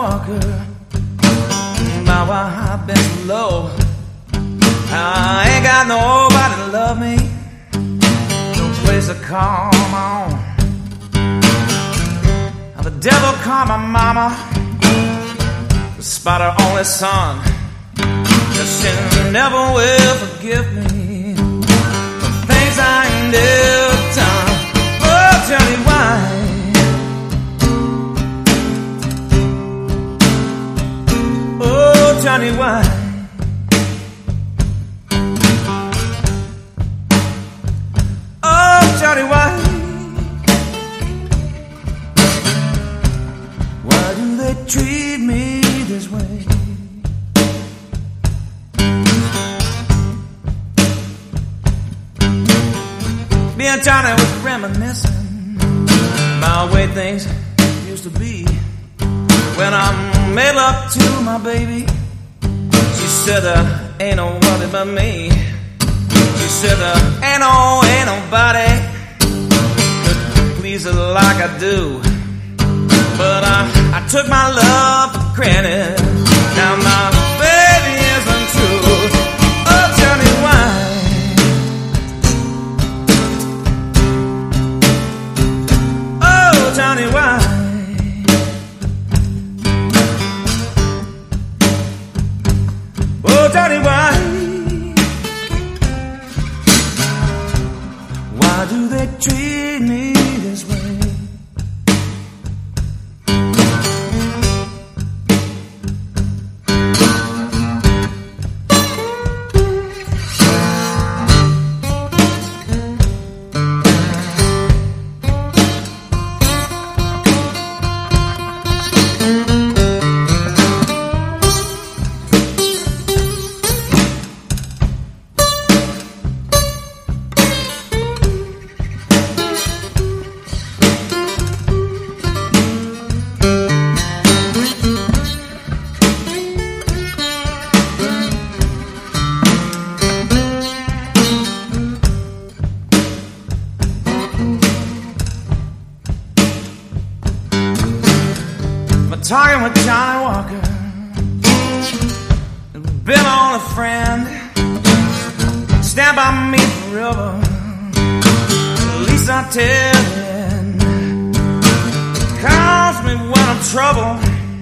Walker. Now I've been low. I ain't got nobody to love me, no place to call my own. Now the devil called my mama, despite her only son, 'cause she never will forgive me for things I ain't ever done. Oh, tell me why. Oh, tell me why. Oh, tell me why. Why do they treat me this way? Me and Johnny was reminiscing about the way things used to be. When I made love to my baby, she said there ain't nobody but me. She said there ain't nobody could please her like I do. But I took my love for granted. Now my baby isn't true. Oh, tell me why. Oh, tell me why. Oh, tell me why. Why do they treat me this way? Talking with Johnny Walker, been on a friend, stand by me forever. At least I tell you, calms me when I'm trouble,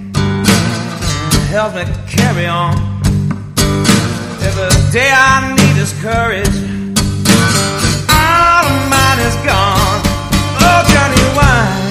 helps me carry on. Every day I need his courage, all of mine is gone. Oh, Johnny, why?